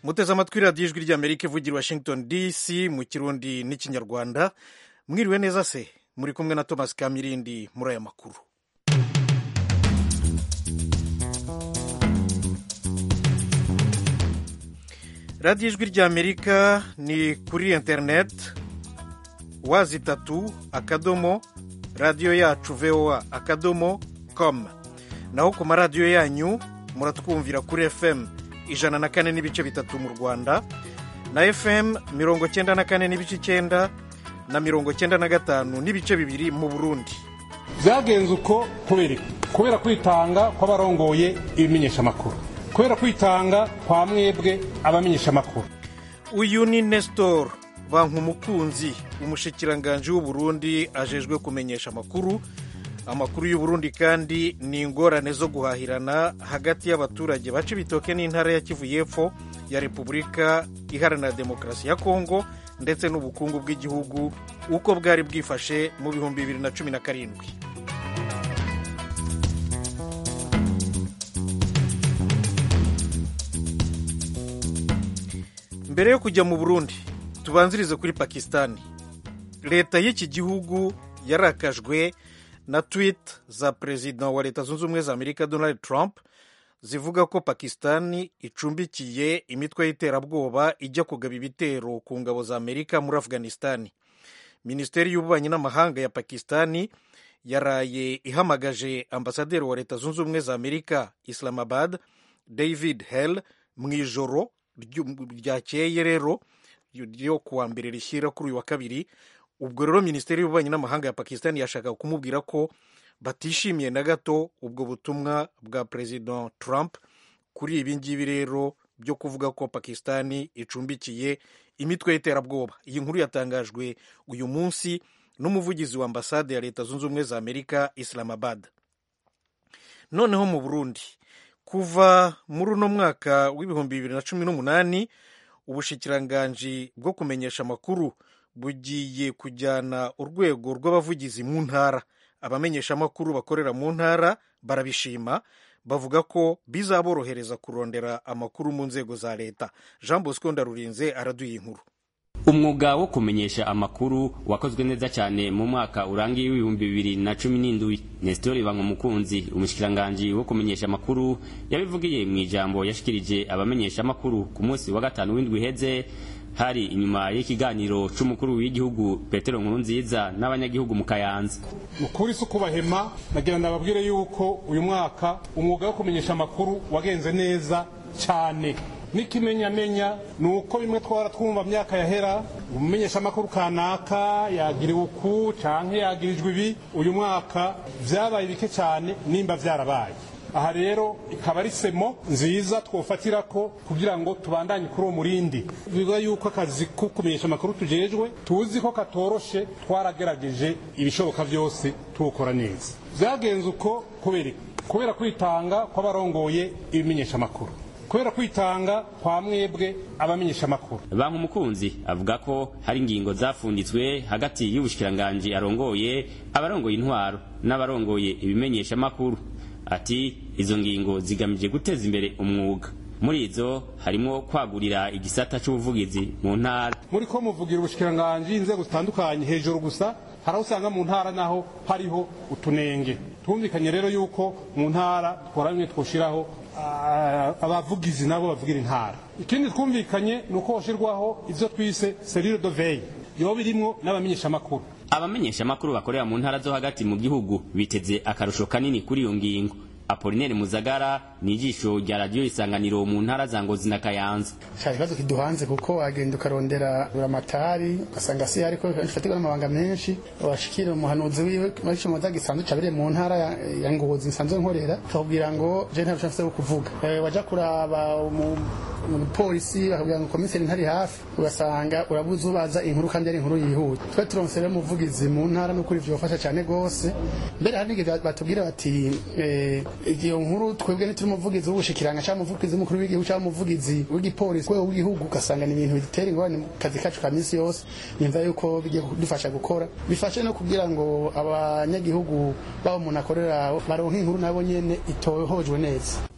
muteze amatwi radiyo ijwi ry'amerika ivugira Washington DC mu kirundi n'ikinyarwanda. Mwiriwe neza se, muri kumwe na Thomas Kamirindi muri aya makuru. radiyo ijwi ry'amerika ni kuri internet wazitatu akadomo radiyo yacu voa.com, naho ku maradiyo yanyu muratwumvira kuri FM 104.3 mu Rwanda na FM 94.9 na 95.2 mu Burundi. Vyagenze uko kubera kwitanga kw'abarongoye ibimenyesha makuru, kubera kwitanga kwa mwebwe abamenyesha makuru. Uyu ni Nestor Bankumukunzi, umushikiranganje w'u Burundi ajejwe kumenyesha amakuru y'u Burundi, kandi ni ingorane zo guhahirana hagati y'abaturage baca ibitoke n'intara ya Kivu y'Epfo ya Repubulika Iharanira Demokarasi ya Kongo, ndetse n'ubukungu bw'igihugu uko bwari bwifashe mu 2017. Mbere yo kujya mu Burundi, tubanzirize kuri Pakistani. Leta y'iki gihugu yarakajwe na tweet za Perezida wa Leta Zunze Ubumwe za Amerika Donald Trump zivuga ko Pakistani icumbikiye imitwe y'iterabwoba ijya kugaba ibitero ku ngabo za Amerika muri Afghanistani. Minisiteri y'Ububanyi n'Amahanga ya Pakistani yaraye ihamagaje ambasaderi wa Leta Zunze Ubumwe za Amerika Islamabad David Hale mu ijoro ryakeye rero ryo kuwa mbere rishyira kuri uyu wa kabiri. Ubwo rero Minisiteri y'Ububanyi n'Amahanga ya Pakistani yashaka kumubwira ko batishimiye na gato ubwo butumwa bwa President Trump kuri ibi ngibi rero byo kuvuga ko Pakistani icumbikiye imitwe y'iterabwoba. Iyi nkuru yatangajwe uyu munsi n'umuvugizi wa ambasade ya Leta Zunze Ubumwe za Amerika Islamabad. Noneho mu Burundi, kuva muri uno mwaka w'2018 ubushikiranganji bwo kumenyesha amakuru bugiye kujyana urwego rw'abavugizi mu ntara. Abamenyesha amakuru bakorera mu ntara barabishima, bavuga ko bizaborohereza kurondera amakuru mu nzego za leta. Jean Bosco Ndarurinze araduye inkuru. Umwuga wo kumenyesha amakuru wakozwe neza cyane mu mwaka urangiye w'2017. Nestor Bankumukunzi, umushikiranganje wo kumenyesha amakuru, yabivugiye mu ijambo yashikirije abamenyesha amakuru ku munsi wa gatanu w'indwi heze, hari inyuma y'ikiganiro c'umukuru w'igihugu Petero Nkurunziza n'abanyagihugu mu Kayanza. Ukuri suko bahema, nagira ndababwire yuko uyu mwaka umwuga wo kumenyesha amakuru wagenze neza cyane. Nikimenyamenya nuko bimwe twara twumva myaka yahera umumenyesha amakuru kanaka yagiriwe uku canke yagirijwe ibi, uyu mwaka vyabaye bike cyane nimba vyarabaye. Aha rero ikaba ari semo nziza twofatira ko kugira ngo tubandanye kuri uwo murindi. Bivuga yuko akazi ko kumenyesha amakuru tujejwe tuzi ko katoroshe, twaragerageje ibishoboka byose tukora neza. Vyagenze uko kubera kwitanga kw'abarongoye ibimenyesha amakuru, kubera kwitanga kwa mwebwe abamenyesha amakuru. Bankumukunzi avuga ko hari ingingo zafunditswe hagati y'ubushikiranganje arongoye, abarongoye intwaro n'abarongoye ibimenyesha amakuru. Ati izo ngingo zigamije guteza imbere umwuga. Muri izo harimo kwagurira igisata c'ubuvugizi mu ntara. Muri ko muvugira ubushikiranganje inzego zitandukanye hejuru gusa, haraho usanga mu ntara naho hariho utunenge. Twumvikanye rero yuko mu ntara twaramwe twoshiraho abavugizi nabo bavugira intara. Ikindi twumvikanye nuko hoshirwaho ivyo twise cellule de veille, yo birimo n'abamenyesha amakuru. Abamenyesha amakuru bakorera mu ntara zo hagati mu gihugu biteze akarusho kanini kuri iyo ngingo. Apollinaire Muzagara ni ijisho rya radio Isanganiro mu ntara za Ngozi na Kayanza. Ikibazo kiduhanze kuko agenda ukarondera buramatari ugasanga si ariko ifatirwa n'amabanga menshi, washikira umuhanuzi wiwe marisho moza gisanzwe cabire mu ntara ya Ngozi nsanzwe nkorera, tubwira ngo je nta chance yo kuvuga. Waja kuraba mu polisi bakubwira ngo komiseri ntari hafi, ugasanga urabuze ubaza inkuru kandi ari inkuru yihuta. Twe turonsere umuvugizi mu ntara no kuri vyofasha cyane gose. Mbere hari nige batubwira bati iyo nkuru twebwe ntituri umuvugizi w'ubushikiranga cyangwa umuvugizi w'umukuru w'igihugu cyangwa umuvugizi w'igipolisi w'igihugu, ugasanga ni ibintu bitera ingorane mu kazi kacu ka minsi yose. Nimva yuko bigiye kudufasha gukora, bifashe no kugira ngo abanyagihugu babo umuntu akorera baronke inkuru nabo nyene itohojwe neza.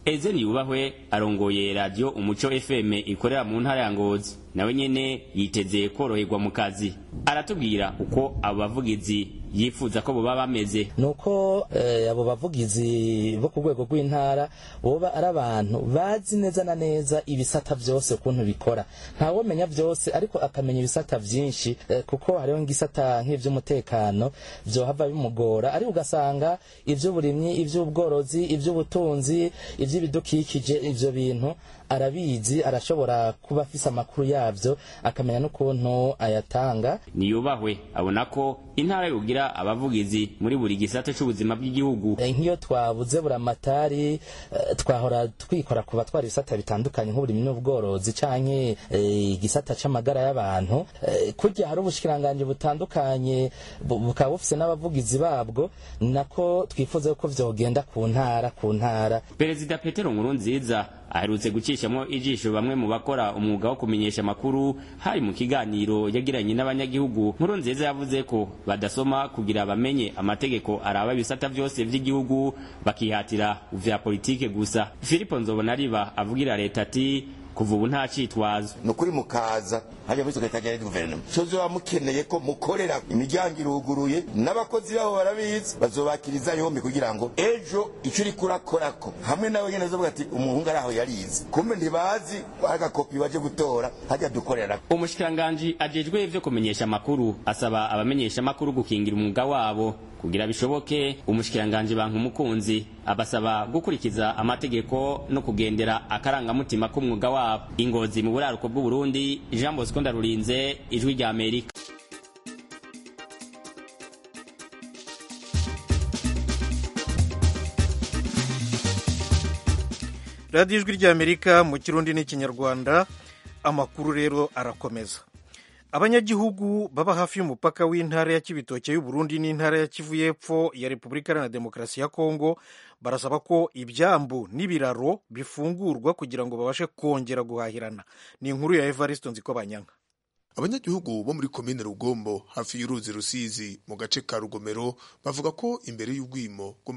Ezeni Yubahwe arongoye radio Umuco FM ikorera mu ntara ya Ngozi, nawe nyene yiteze koroherwa mu kazi. Aratubwira uko abo bavugizi yifuza ko boba bameze. Nuko abo bavugizi bo ku rwego rw'intara boba ari abantu bazi neza na neza ibisata byose ukuntu bikora. Ntawe menya byose ariko akamenya ibisata byinshi, kuko hariho ngisata nk'ivy'umutekano byo hava bimugora, ari ugasanga ivy'uburimyi, ivy'ubworozi, ivy'ubutunzi, ivy'ibidukikije, ivyo bintu arabizi, arashobora kuba afise amakuru yavyo akamenya n'ukuntu ayatanga. Niyubahwe abona ko intara yogira abavugizi muri buri gisata c'ubuzima bw'igihugu. Nk'iyo twabuze buramatari twahora twikora kuba twari ibisata bitandukanye nk'uburimyi n'ubworozi canke igisata c'amagara y'abantu, kurya hari ubushikiranganje butandukanye bukaba bufise n'abavugizi babwo, nako twifuza ko vyogenda ku ntara. Perezida Petero Nkurunziza aherutse gucishamwo ijisho bamwe mu bakora umwuga wo kumenyesha amakuru hari mu kiganiro yagiranye n'abanyagihugu. Nkurunziza yavuze ko badasoma kugira bamenye amategeko araba ibisata byose vy'igihugu, bakihatira vya politike gusa. Filipo Nzobonariba avugira leta ati kuva ubu nta citwazo. Nukuri mukaza hajya muri sekretariya ya guverinoma cozo bamukeneye ko mukorera imiryango iruguruye, n'abakozi babo barabizi, bazobakiriza yombi kugira ngo ejo icuri kurakorako hamwe nawe nyene azovuga ati umuhungu araho yarize, kumbe ntibazi agakopi baje gutora hajya dukorera. Umushikiranganje ajejwe ivyo kumenyesha amakuru asaba abamenyesha amakuru gukingira umwuga wabo. Kugira bishoboke, umushikiranganje Bankumukunzi abasaba gukurikiza amategeko no kugendera akarangamutima k'umwuga wabo. Ingozi mu buraruko bw'u Burundi, Jean Bosco Ndarurinze, Ijwi rya Amerika. Radio Ijwi rya Amerika mu Kirundi n'Ikinyarwanda. Amakuru rero arakomeza. Abanyagihugu baba hafi y'umupaka w'intara ya Kibitoke y'u Burundi n'intara ya Kivu y'Epfo ya Repubulika Iharanira Demokarasi ya Kongo barasaba ko ibyambu n'ibiraro bifungurwa kugira ngo babashe kongera guhahirana. Ni inkuru ya Evariste Nzikobanyanga. Abanyagihugu bo muri komine Rugombo hafi y'uruzi Rusizi mu gace ka Rugomero bavuga ko imbere y'ubwimo bwo mu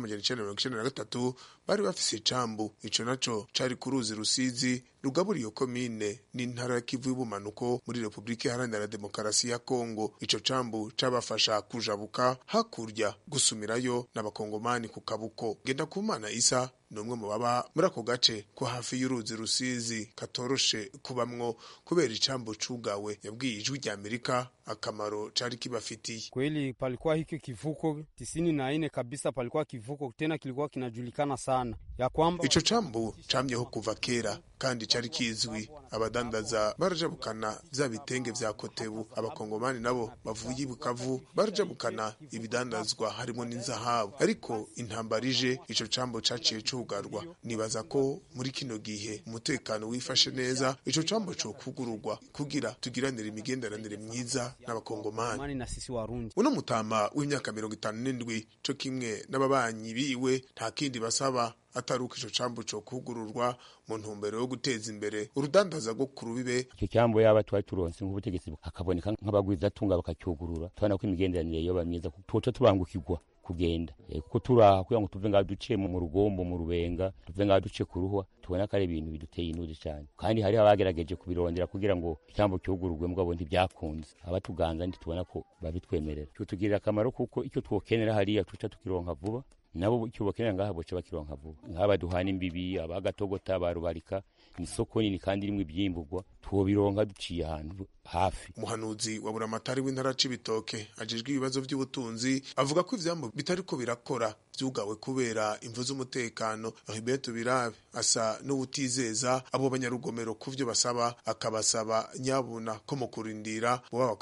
1993 bari bafise icambu, ico naco cari ku ruzi Rusizi rugabura iyo komine n'intara ya Kivu y'Ubumanuko muri Repubulika Iharanira Demokarasi ya Kongo. Ico cambu cabafasha kujabuka hakurya gusumirayo n'abakongomani ku Kabuko. Ngendakumana Isa numwe mu baba muri ako gace ko hafi y'uruzi Rusizi katoroshe kubamwo kubera icambu cugawe. Yabwiye Ijwi rya Amerika akamaro cari kibafitiye. Kweli palikuwa hiki kivuko 94 kabisa, palikuwa kivuko tena kilikuwa kinajulikana sana ya kwamba ico cambu camyeho kuva kera kandi cari kizwi. Abadandaza barajabukana vya bitenge vya Kotebu, abakongomani nabo bavuye Bukavu barajabukana ibidandazwa harimo n'inzahabu. Ariko intambarije ico cambu caciye cugarwa. Nibaza ko muri kino gihe umutekano wifashe neza, ico cambu cyo kugururwa kugira tugiranire imigenderanire myiza n'abakongomani na sisi Warundi. Uno mutama w'imyaka 57 cyo kimwe n'ababanyi biwe nta kindi basaba ataruka ico cambu cyo kugururwa mu ntumbero yo guteza imbere urudandaza rwo kurubibe. Icyo cambu yaba twari turonse nk'ubutegetsi akaboneka nk'abagwiza tunga bakacyugurura, tubona ko imigenderanire yoba myiza, tuca tubangukirwa kugenda kuko turaha kugira ngo tuve ngaho duce mu Rugombo, mu Rubenga, tuve ngaho duce ku Ruhwa, tubona ko ari ibintu biduteye inuzi cyane. Kandi hari abagerageje kubirondera kugira ngo icyambo cyugururwe mugabo ntibyakunze. Abatuganza ntitubona ko babitwemerera. Cyo tugirira akamaro kuko icyo twokenera hariya tuca tukironka vuba, nabo icyo bakenera ngaha boce bakironka vuba. Nk'aba duhana imbibi, abagatogota, barubarika, isoko nini kandi rimwe ibyimburwa twobironka duciye ahantu hafi. Umuhanuzi wa buramatari w'intara Cibitoke ajejwe ibibazo by'ubutunzi avuga ko ivyambo bitariko birakora vyugawe kubera imvu z'umutekano. Ribeto Birabe asa n'ubutizeza abo banyarugomero kuvyo basaba, akabasaba nyabuna ko mu kurindira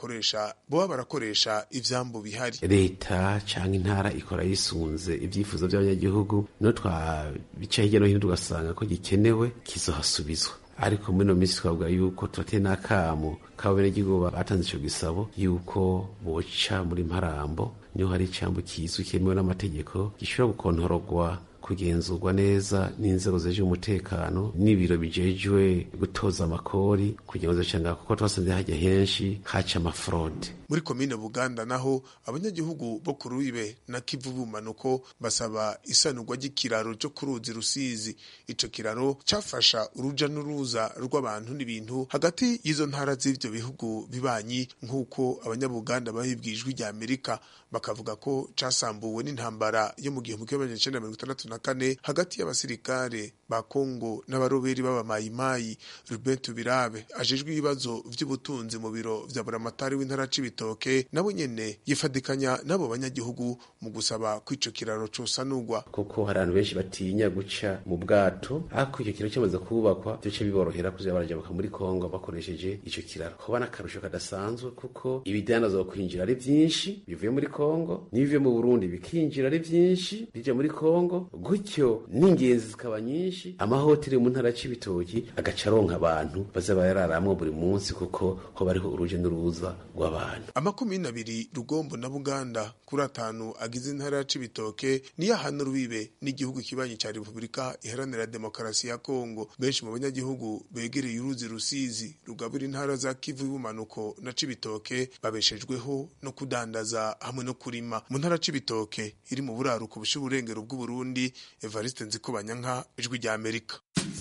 boba barakoresha ivyambo bihari. Leta canke intara ikora yisunze ivyifuzo by'abanyagihugu, no twabica hirya no hino tugasanga ko gikenewe kizohasubizwa. Ariko muri no minsi twavuga yuko turateye n'akamo k'abenegihugu batanze ico gisabo yuko boca muri Mparambo niho hari icambu kizwi kemewe n'amategeko gishobora gukontorogwa kugenzurwa neza n'inzego zijejwe umutekano n'ibiro bijejwe gutoza amakori kugira ngo zicanga, kuko twasanze hajya henshi haca amafraude. Muri komine Buganda naho abanyagihugu bo ku Ruibe na Kivu bumanuko basaba isanurwa ry'ikiraro cyo ku ruzi Rusizi. Ico kiraro cafasha uruja n'uruza rw'abantu n'ibintu hagati y'izo ntara z'ivyo bihugu bibanyi, nk'uko abanyabuganda bahibwijwe rya Amerika bakavuga ko casambuwe n'intambara yo mu 1964 hagati y'abasirikare ba Kongo n'abaroberi b'abamayimayi. Ruben Tubirabe ajejwe ibibazo vy'ubutunzi mu biro vya buramatari w'intara Cibitoke nawe nyene yifadikanya nabo banyagihugu mu gusaba kwico kiraro cosanurwa, kuko hari abantu benshi batinya guca mu bwato, ariko icyo kiraro cyamaze kubakwa byo biborohera kuza barajabuka muri Kongo bakoresheje ico kiraro. Kuba n'akarusho kadasanzwe kuko ibidandazwa kwinjira ari byinshi bivuye muri Kongo n'ibivuye mu Burundi bikinjira ari byinshi bija muri Kongo, gutyo n'ingenzi zikaba nyinshi. Amahoteli mu ntara Cibitoki agaca aronka abantu baza bayararamwo buri munsi, kuko ho bariho uruje n'uruza rw'abantu. Amakomine abiri Rugombo na Buganda kuri 5 agize intara ya Cibitoke niyo hano Rubibe n'igihugu kibanyi ca Republika Iharanira Demokarasi ya Kongo. Benshi mu banyagihugu begereye uruzi Rusizi rugabura intara za Kivu y'ubumanuko na Cibitoke babeshejweho no kudandaza hamwe no kurima. Mu ntara Cibitoke iri mu buraruko bushy'uburengero bw'u Burundi, Evariste Nzikobanyanka, Ijwi rya Amerika.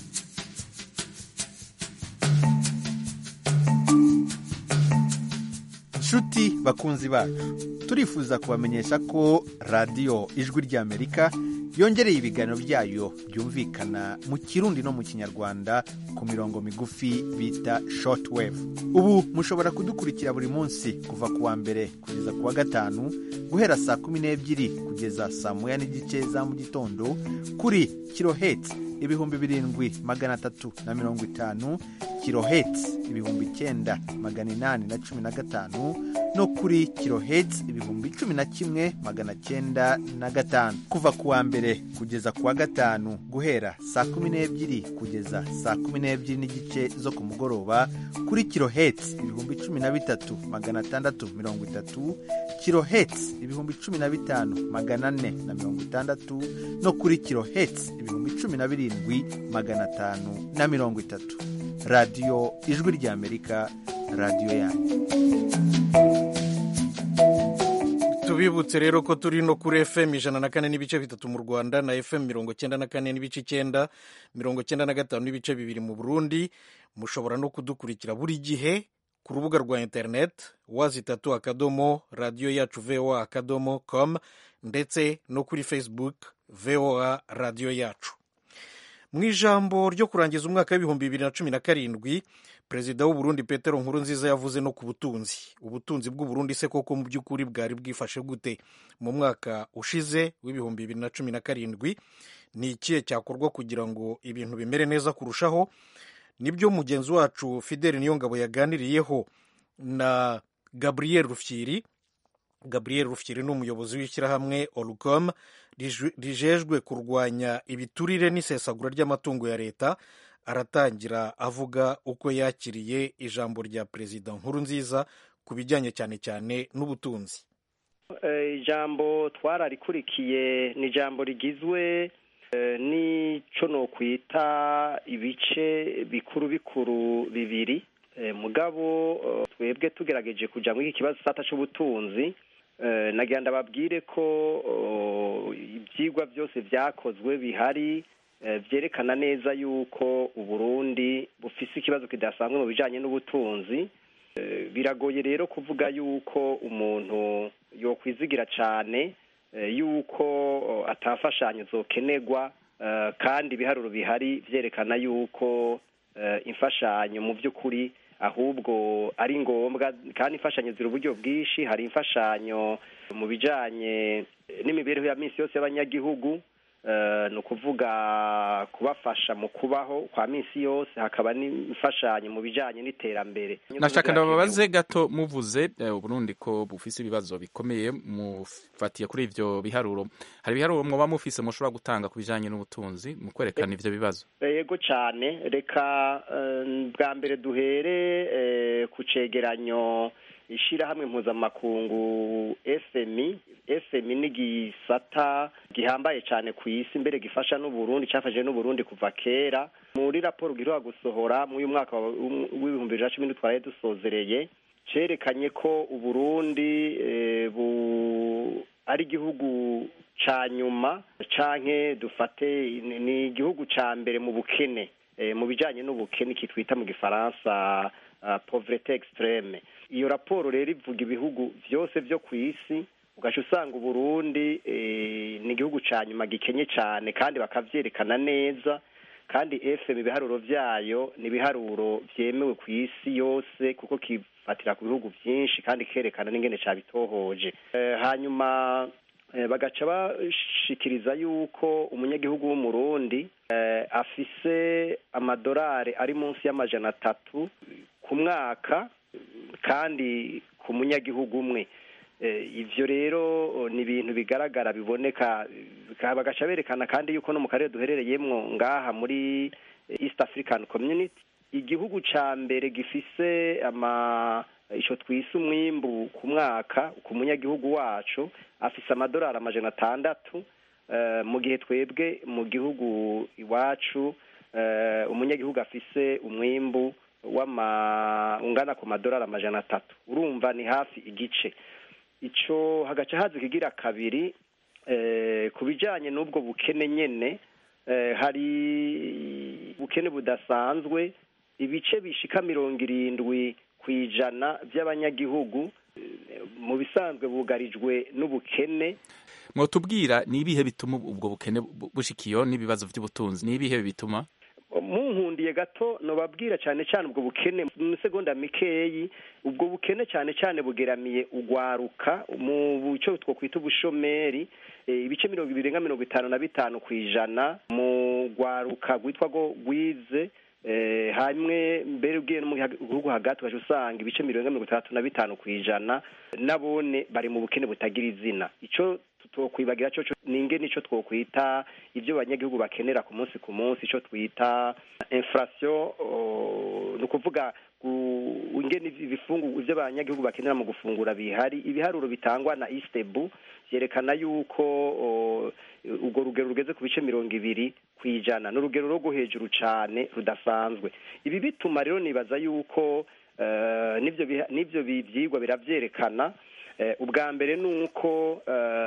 Nshuti bakunzi bacu, turifuza kubamenyesha ko radiyo Ijwi rya Amerika yongereye ibiganiro byayo byumvikana mu Kirundi no mu Kinyarwanda ku mirongo migufi bita shortwave. Ubu mushobora kudukurikira buri munsi kuva kuwa mbere kugeza kuwa gatanu guhera saa 12 kugeza saa 1:30 za mu gitondo kuri kilohertz 7,350, kilohertz 9,815 no kuri kilohertz 11,905 kuva kuwa mbere kugeza kuwa gatanu guhera saa 12 kugeza saa 12 n'igice zo ku mugoroba kuri kilohertz 13,630, kilohertz 15,460 no kuri kilohertz 17,530. Radio Ijwi rya Amerika, radio yanyu. Tubibutse rero ko turi no kuri FM 104.3 mu Rwanda na FM 94.9, 95.2 mu Burundi. Mushobora no kudukurikira buri gihe ku rubuga rwa internet www.radioyacu.voa.com ndetse no kuri Facebook VOA Radio Yacu. Mu ijambo ryo kurangiza umwaka w'ibihumbi 2017, Perezida w'u Burundi Petero Nkurunziza yavuze no ku butunzi. Ubutunzi bw'u Burundi se koko mu by'ukuri bwari bwifashe gute mu mwaka ushize w'ibihumbi 2017? Ni ikihe cyakorwa kugira ngo ibintu bimere neza kurushaho? Nibyo mugenzi wacu Fidel Niyongabo yaganiriyeho na Gabriel Rufyiri. Gabriel Rufyiri ni umuyobozi w'ishyirahamwe Olcom rijejwe kurwanya ibiturire n'isesagura ry'amatungo ya leta. Aratangira avuga uko yakiriye ijambo rya Perezida Nkurunziza ku bijyanye cyane cyane n'ubutunzi. Ijambo twararikurikiye ni ijambo rigizwe n'ico no kwita ibice bikuru bibiri. Mugabo twebwe tugerageje kuja muri iki kibazo sata c'ubutunzi, nagira ndababwire ko ibyigwa byose byakozwe bihari byerekana neza yuko Uburundi bufise ikibazo kidasanzwe mu bijanye n'ubutunzi. Biragoye rero kuvuga yuko umuntu yokwizigira cane yuko atafashanyo zokenegwa, kandi ibiharuro bihari vyerekana yuko imfashanyo mu by'ukuri ahubwo ari ngombwa, kandi imfashanyo ziri uburyo bwinshi. Hari imfashanyo mu bijanye n'imibereho ya minsi yose y'abanyagihugu, ni ukuvuga kubafasha mu kubaho kwa minsi yose. Hakaba n'imfashanyo mu bijanye n'iterambere. Nashaka ndababaze gato, muvuze Burundi ko bufise ibibazo bikomeye, mufatiye kuri ivyo biharuro. Hari ibiharuro mwoba mufise mushobora gutanga ku bijanye n'ubutunzi mu kwerekana ivyo bibazo? Yego cyane. Reka bwa mbere duhere ku cegeranyo ishirahamwe mpuzamakungu FMI ni gisata gihambaye cyane ku isi, mbere gifasha n'Uburundi, cyafashije n'Uburundi kuva kera. Muri raporo giheruka gusohora mu uyu mwaka w'ibihumbi 2010 twaraye dusozereye, cerekanye ko Uburundi ari igihugu ca nyuma canke dufate ni igihugu ca mbere mu bukene, mu bijanye n'ubukene kitwita mu gifaransa pauvreté extrême. Iyo raporo rero ivuga ibihugu byose byo ku isi, ugaca usanga Uburundi ni igihugu ca nyuma gikenye cyane, kandi bakavyerekana neza, kandi FM ibiharuro vyayo ni ibiharuro vyemewe ku isi yose, kuko kifatira ku bihugu byinshi kandi kerekana n'ingene cabitohoje. Hanyuma bagaca bashikiriza yuko umunyagihugu w'umurundi afise amadolari ari munsi y'300 ku mwaka, kandi ku munyagihugu umwe. Ivyo rero ni ibintu bigaragara biboneka, bagaca berekana kandi yuko no mu karere duherereyemwo ngaha muri East African Community, igihugu ca mbere gifise ico twise umwimbu ku mwaka ku munyagihugu wacu afise amadolari 600, mu gihe twebwe mu gihugu iwacu umunyagihugu afise umwimbu ungana ku madolari 300. Urumva ni hafi igice. Ico hagaca haza kigira kabiri, ku bijanye n'ubwo bukene nyene, hari bukene budasanzwe, ibice bishika 70% by'abanyagihugu mu bisanzwe bugarijwe n'ubukene. Mwotubwira ni ibihe bituma ubwo bukene bushikiyo n'ibibazo by'ubutunzi, ni ibihe bituma? Munkundiye gato nobabwira cyane cyane ubwo bukene mu segonda mikeyi. Ubwo bukene cyane cyane bugeramiye ugwaruka mu buco twokwita ubushomeri, ibice 25% mu gwaruka gwitwa go gwize, hamwe mbere ugiye no mu gihugu hagati ugaca usanga ibice 35% nabone bari mu bukene butagira izina. Ico twokwibagira cyo ninge nico twokwita ibyo banyagihugu bakenera ku munsi ico twita inflation, no kuvuga ingene ibifungu ivyo banyagihugu bakenera mu gufungura bihari. Ibiharuro bitangwa na Istebu vyerekana yuko ubwo rugero rugeze ku bice 20%, n'urugero rwo hejuru cane rudasanzwe. Ibi bituma rero nibaza yuko nivyo byigwa biravyerekana. Ubwa mbere nuko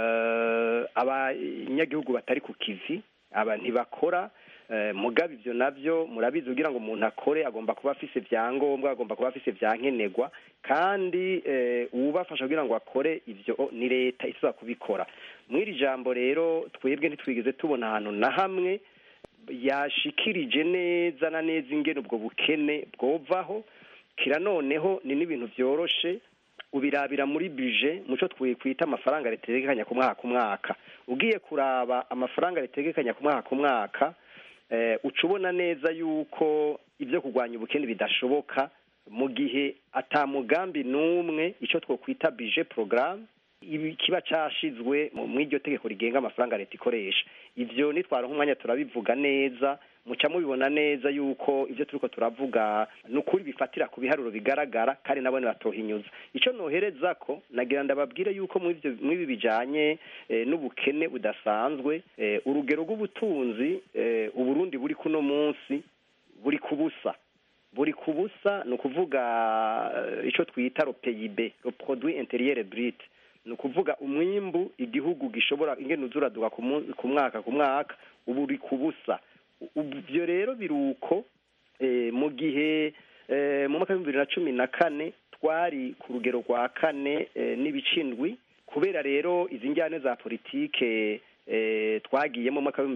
abanyagihugu batari ku kivi, ntibakora. Mugabe ivyo navyo murabizi, kugira ngo umuntu akore agomba kuba afise vyangombwa, agomba kuba afise vyankenerwa, kandi ubafasha kugira ngo akore ivyo ni leta isaba kubikora. Mw'iri jambo rero twebwe ntitwigeze tubona ahantu na hamwe yashikirije neza na neza ingene ubwo bukene bwovaho. Kira noneho ni n'ibintu vyoroshe, ubirabira muri budget muco twikwita amafaranga ritegekanya ku mwaka. Ugiye kuraba amafaranga ritegekanya ku mwaka, ucubona neza yuko ivyo kugwanya ubukene bidashoboka mu gihe atamugambi numwe ico twokwita budget programme kiba cashizwe mu iryo tegeko rigenga amafaranga leta ikoresha. Ivyo nitwara nk'umwanya turabivuga neza, muca mubibona neza yuko ivyo turiko turavuga nukuri bifatira ku biharuro bigaragara, kandi nabone batohinyuza. Ico nohereza ko nagira ndababwire yuko mwibi bijanye n'ubukene budasanzwe, urugero rw'ubutunzi Uburundi buri kuno munsi buri kubusa no kuvuga ico twita le PIB, le produit intérieur brut, no kuvuga umwimbu igihugu gishobora ingene uzuraduka ku mwaka ubu uri kubusa. Ivyo rero biruko mu gihe mu mwaka w'2014 twari ku rugero rwa 4 n'ibicindwi, kubera rero izi njyane za politike twagiye mu mwaka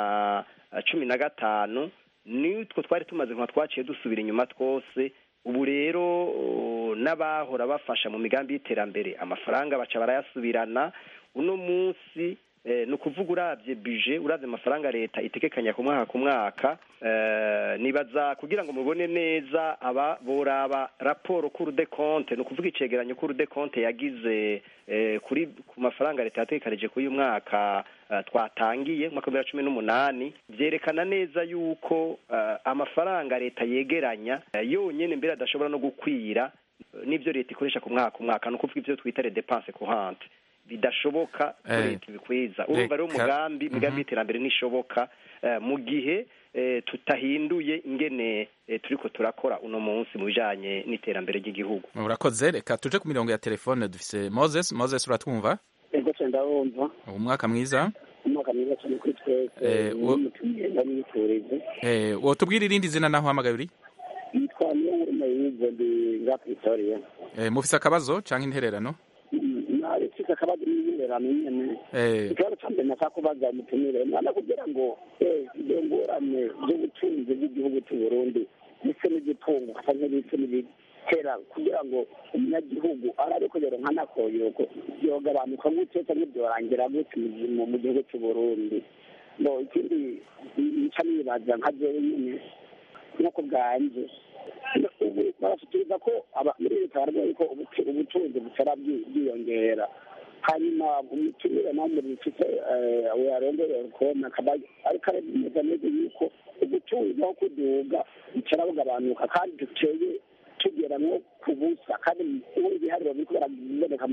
w'2015 nitwo twari tumaze nka twaciye dusubira inyuma twose. Ubu rero n'abahora bafasha mu migambi y'iterambere amafaranga baca barayasubirana. Uno munsi no kuvuga uravye budget, uravye amafaranga leta itekekanya ku mwaka, nibaza kugira ngo mubone neza aba boraba raporo Cour des comptes, no kuvuga icegeranyo Cour des comptes yagize ku mafaranga leta yatekanije kuri uyu mwaka twatangiye mu 2018, vyerekana neza yuko amafaranga leta yegeranya yonyene mbere adashobora no gukwira n'ibyo leta ikoresha ku mwaka ni ukuvuga ibyo twita les dépenses courantes bidashoboka ko leta ibikwiza urumva rero umugambi w'iterambere nishoboka mu gihe tutahinduye ingene turiko turakora uno munsi mu bijanye n'iterambere ry'igihugu. Urakoze, reka tuje ku mirongo ya telefone dufise Moses uratwumva? Ego cyenda wumva. Umwaka mwiza. Umwaka mwiza cyane kuri twese. Wotubwira irindi zina naho hamagaye uri? Yitwa Niyonkuru ndi Ngapitoria. Mufise akabazo canke intererano? Nafise akabazo n'intererano nyene. Ikibazo cyane nashaka kubaza mutumire nana kugira ngo ingorane z'ubutunzi bw'igihugu cy'u Burundi ndetse n'igitungo kandi ndetse n'ibitera kugira ngo umunyagihugu arabe kugera nka nakoyoko yogabanuka gute cyangwa byorangira gute mu gihugu cy'u Burundi. No ikindi nica nibaza nka jewe nyene nk'uko bwanje ubu barashikiriza ko muri leta baravuga ko ubutunzi butera bwiyongera hanyuma umutumire namwe bifite yarondera kubona ariko aremeza neza yuko ubutunzi aho kuduga bicara bugabanuka kandi duteye tugera nko ku busa kandi ibiharuro biriko biraboneka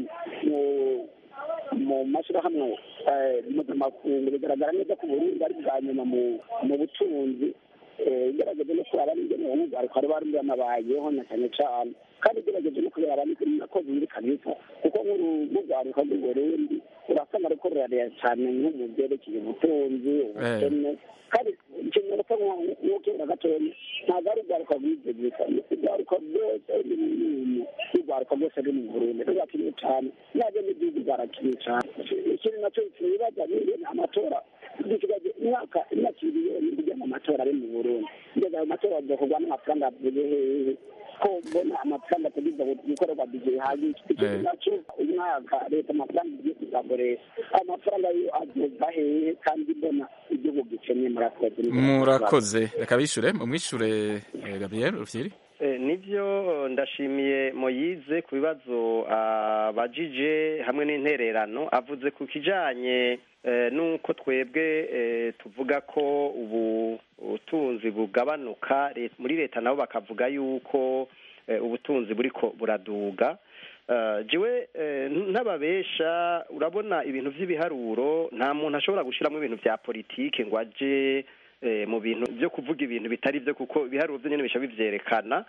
mu mashyirahamwe mpuzamakungu bigaragara neza ko Burundi ari bwa nyuma mu butunzi igerageje no kuraba n'ingene umugwaruka ari bari banabayeho na cyane cyane kandi igerageje no kuraba nako biri kabisa kuko nk'urugwaruka rw'u Burundi urasanga ariko rurarera cyane nko mu byerekeye ubutunzi ubukene kandi ikintu nako nk'ukenda gatoya ntabwo ari urwaruka rwize gusa urwaruka rwose urwaruka rwose ruri mu Burundi rurakeneye cyane nabyo n'igihugu barakeneye cyane ikindi nacyo kibaza ni amatora dusigaje imyaka miliyoni kujya mu matora ari mu Burundi ndetse ayo matora azokorwa n'amafaranga avuye hehe ko mbona amafaranga ategerezwa gukorerwa bije hagije ikindi nacyo umwaka leta amafaranga igiye kuzakoresha amafaranga yo azoza hehe kandi mbona igihugu gikeneye murakoze reka bishure mumwishure Gabriel Rufyiri. Nibyo ndashimiye Moyize ku bibazo abajije hamwe n'intererano avuze ku kijanye nuko twebwe tuvuga ko ubutunzi bugabanuka muri leta nabo bakavuga yuko ubutunzi buriko buraduga jiwe ntababesha urabona ibintu by'ibiharuro nta muntu ashobora gushiramo ibintu bya politike ngo aje mu bintu byo kuvuga ibintu bitari byo kuko ibiharuro byo nyene bisha bivyerekana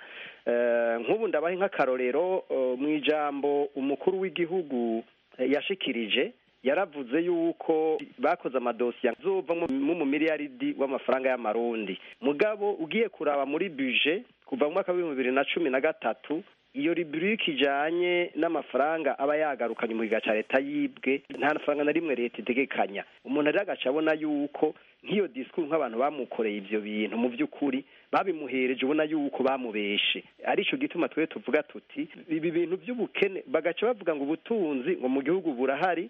nk'ubu ndabahe nk'akarorero mu ijambo umukuru w'igihugu yashikirije yaravuze yuko bakoze amadosiye azova mu miliyaridi w'amafaranga y'amarundi mugabo ugiye kuraba muri budget kuva mu mwaka wa 2013 iyo rubrique ijanye n'amafaranga aba yagarukanye mu giga ca leta yibwe nta nafaranga na rimwe leta itegekanya umuntu ari agaca abona yuko nk'iyo discours nk'abantu bamukoreye ivyo bintu mu vy'ukuri babimuhereje ubona yuko bamubeshe arico gituma twe tuvuga tuti ibi bintu by'ubukene bagaca bavuga ngo ubutunzi ngo mu gihugu burahari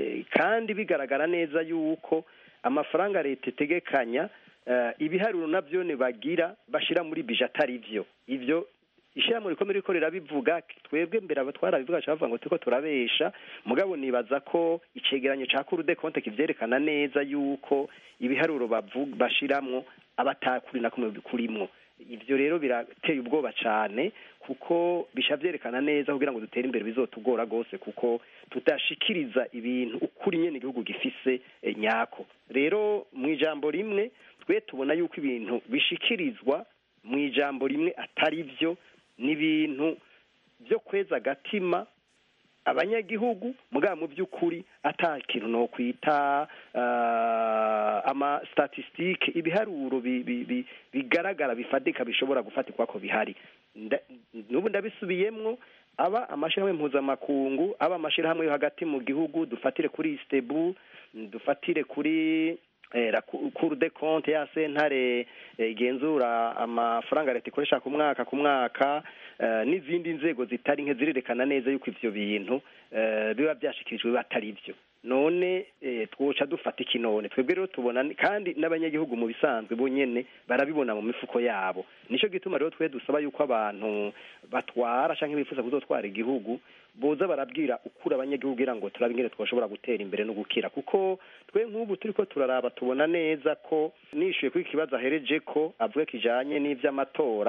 kandi bigaragara neza yuko amafaranga leta itegekanya ibiharuro navyo ne bagira bashira muri bije atari ivyo ishyirahamwe rikomeye riko rirabivuga twebwe mbere abatwara bivuga bavuga ngo turiko turabesha mugabo nibaza ko icegeranyo ca Cour des comptes kivyerekana neza yuko ibiharuro bashiramwo abatakuri na kumwe bikurimwo ivyo rero birateye ubwoba cane kuko bishavyerekana neza kugira ngo dutere imbere bizotugora gose kuko tutashikiriza ibintu ukuri nyene igihugu gifise nyako rero mu ijambo rimwe twe tubona yuko ibintu bishikirizwa mu ijambo rimwe atari vyo n'ibintu byo kweza agatima abanyagihugu mugabo mu by'ukuri ata kintu no kwita ama statistique ibiharuro bigaragara bifadika bishobora gufatikwa ko bihari nubu ndabisubiyemwo aba amashirahamwe mpuzamakungu aba amashirahamwe yo hagati mu gihugu dufatire kuri Istebu dufatire kuri la Cour des comptes ya sentare igenzura amafaranga leta ikoresha ku mwaka n'izindi nzego zitari nke zirerekana neza yuko ivyo bintu biba byashikirijwe batari ivyo none twoca dufata ikinone twebwe rero tubona kandi n'abanyagihugu mu bisanzwe bonyene barabibona mu mifuko yabo nico gituma rero twe dusaba yuko abantu batwara canke bifuza kuzotwara igihugu boza barabwira ukura abanyagihugu kugira ngo turabingere twashobora gutera imbere no gukira kuko twe nk'ubu turiko turaraba tubona neza ko nishuye kuri kibazo ahereje ko avuga kijanye n'ivy'amatora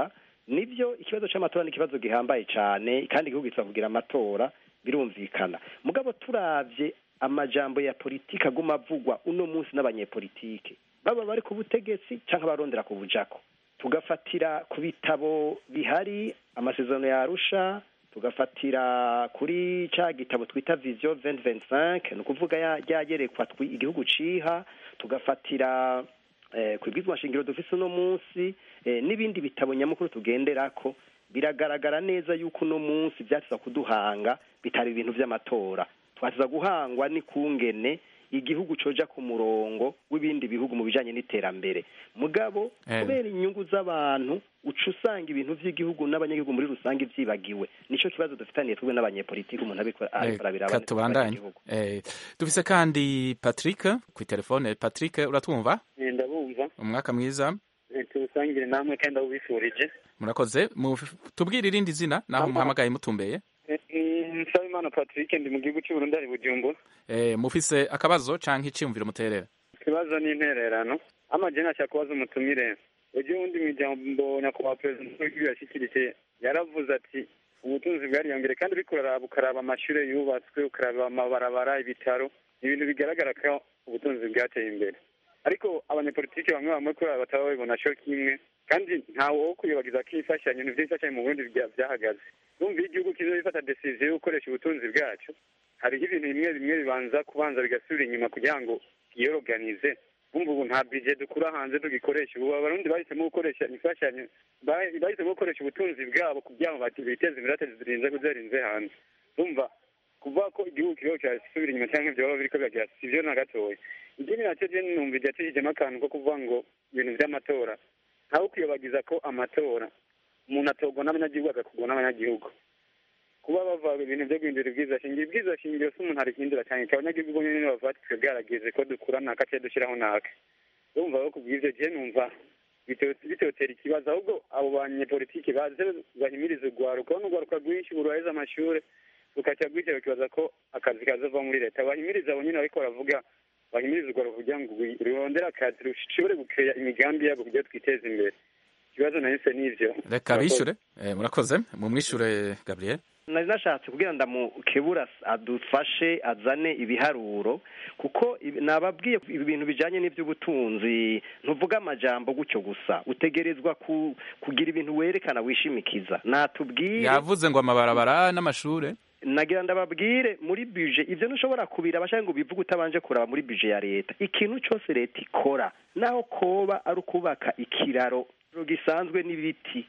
nibyo ikibazo c'amatora ni ikibazo gihambaye cane kandi igihugu gitsa kugira amatora birumvikana mugabo turavye amajambo ya politiki aguma avugwa uno munsi n'abanyepolitike baba bari ku butegetsi canke barondera ku bujako tugafatira ku bitabo bihari amasezerano ya Arusha tugafatira kuri ca gitabo twita Vision 2025 ni ukuvuga ryagerekwa igihugu ciha tugafatira kwibwizwa nshingiro dufise uno munsi n'ibindi bitabo nyamukuru tugenderako biragaragara neza yuko uno munsi vyatiza kuduhanga bitari ibintu vy'amatora twatiza guhangwa ni kungene igihugu coja ku murongo w'ibindi bihugu mu bijanye n'iterambere mugabo kubera inyungu z'abantu uca usanga ibintu vy'igihugu n'abanyagihugu muri rusange vyibagiwe nico kibazo dufitaniye twebwe n'abanyepolitiki umuntu ariko birabana katubandanye dufise kandi Patrick ku telefone. Patrick uratwumva? Ndabumva. Umwaka mwiza. Tubusangire namwe kandi abubifurije. Murakoze. Tubwire irindi zina naho muhamagaye mutumbeye. Nsabimana Patrick ndi mu gihugu cy'u Burundi ari Bujumbura. Mufise akabazo canke iciyumviro muterera? Ikibazo ni intererano. Amajena cyakubaza umutumire. Ejo undi mijambo nyakubahwa President w'igihugu yashikirije yaravuze ati ubutunzi bwariyongere kandi bikorera bukaraba amashure yubatswe ukaraba amabarabara ibitaro ibintu bigaragara ko ubutunzi bwateye imbere ariko abanyepolitiki bamwe bamwe ko bataba babibona cyo kimwe kandi ntawe wo kuyibagiza ko ifashanyo n'ivyifashanyo mu Burundi byahagaze numva igihugu kizofata decision yo gukoresha ubutunzi bwacu hariho ibintu bimwe bibanza bigasubira inyuma kugira ngo yiyorganize ubu nta budget dukura hanze tugikoresha ubu abarundi bahisemo gukoresha ifashanyo bahisemo gukoresha ubutunzi bwabo kugira ngo biteze imbere zirinze kuzarinze hanze umva kuva ko igihugu kiriho cyasubira inyuma cyangwa ibyo baba biriko byagira sivyo na gatoya igini nacyo je numva icyatijemo akantu ko kuvuga ngo ibintu vy'amatora ntawe kwiyobagiza ko amatora umuntu atogwa n'abanyagihugu agakugwa n'abanyagihugu kuba bava ibintu byo guhindura ibwiza shingiro si umuntu arihindura cyane abanyagihugu nyine bava twe bwarageze ko dukura naka cyo dushyiraho naka urumva ko kubw'ivyo je numva bitotera ikibazo ahubwo abo banyepolitiki baze bahimiriza urwaruka n'urwaruka rwinshi buraheza amashure rukaca rwicara kibaza ko akazi kazova muri leta bahimiriza abo nyine ariko baravuga bahimiriza urwaruka kugira ngo rurondere akazi rushobore gukeya imigambi yabo kugira twiteze imbere ikibazo nahise n'ivyo reka bishure murakoze mumwishure Gabriel. Nari nashatse kugira ndamukebura adufashe azane ibiharuro kuko nababwiye ibintu bijanye n'ivy'ubutunzi ntuvuga amajambo gucyo gusa utegerezwa kugira ibintu werekana wishimikiza natubwire yavuze ngo amabarabara n'amashure nagira ndababwire muri budget ivyo ntushobora kubira abashaka ngo bivuge utabanje kuraba muri budget ya leta ikintu cyose leta ikora naho koba ari ukubaka ikiraro gisanzwe n'ibiti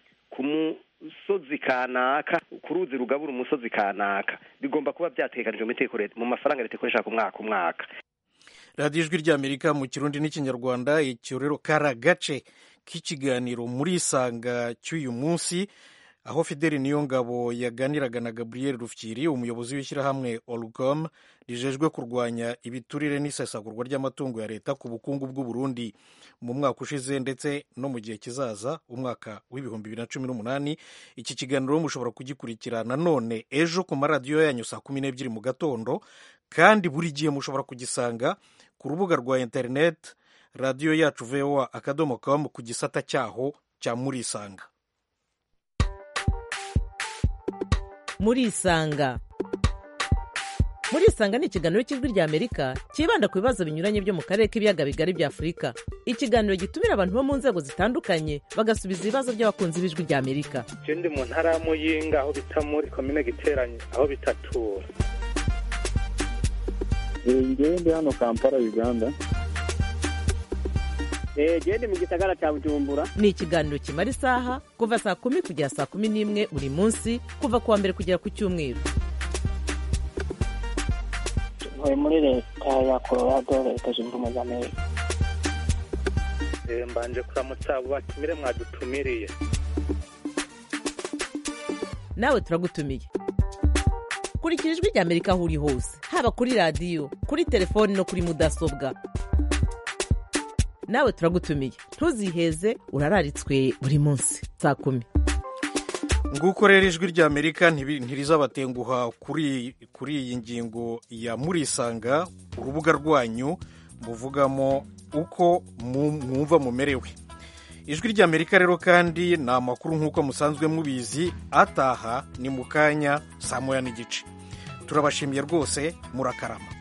musozi kanaka ku ruzi rugabura umusozi kanaka bigomba kuba byatekanijwe mu mafaranga leta ikoresha ku mwaka. radiyo ijwi ry'amerika mu kirundi n'ikinyarwanda icyo rero kari agace k'ikiganiro muri isanga cy'uyu munsi aho Fideli Niyongabo yaganiraga na Gabriel Rufyiri umuyobozi w'ishyirahamwe Olcom rijejwe kurwanya ibiturire n'isesagurwa ry'amatungo ya leta ku bukungu bw'u Burundi mu mwaka ushize ndetse no mu gihe kizaza umwaka w'ibihumbi 2018. Iki kiganiro mushobora kugikurikira nanone ejo ku maradiyo yanyu saa 12 mu gatondo kandi buri gihe mushobora kugisanga ku rubuga rwa internet radiyo yacu voa.com ku gisata cyaho cya Murisanga. Murisanga ni ikiganiro cy'ijwi ry'Amerika cyibanda ku bibazo binyuranye byo mu karere k'ibiyaga bigari bya Afurika. Ikiganiro gitumira abantu bo mu nzego zitandukanye bagasubiza ibibazo by'abakunzi b'ijwi ry'Amerika. Je ndi mu ntara ya Muyinga aho bita muri komine Giteranyi aho bitatura. Ndi hano Kampala Uganda. Ndi mu gisagara cya Bujumbura. Ni ikiganiro kimara isaha kuva saa 10 kugera saa 11 buri munsi kuva kuwa mbere kugera ku cyumweru. Ntuye muri leta ya Colorado leta zunze ubumwe za Amerika. Mbanje kuramutsa abo batumire mwadutumiriye. Nawe turagutumiye. Kurikira ijwi ry'Amerika aho uri hose haba kuri radiyo kuri telefoni no kuri mudasobwa. Nawe turagutumiye ntuziheze urararitswe buri munsi saa 10. Nguko rero ijwi ry'Amerika ntirizabatenguha kuri iyi ngingo ya Murisanga, urubuga rwanyu muvugamo uko mwumva mumerewe. ijwi ry'Amerika rero kandi ni amakuru nk'uko musanzwe mubizi ataha ni mu kanya saa moya n'igice. Turabashimiye rwose, murakarama.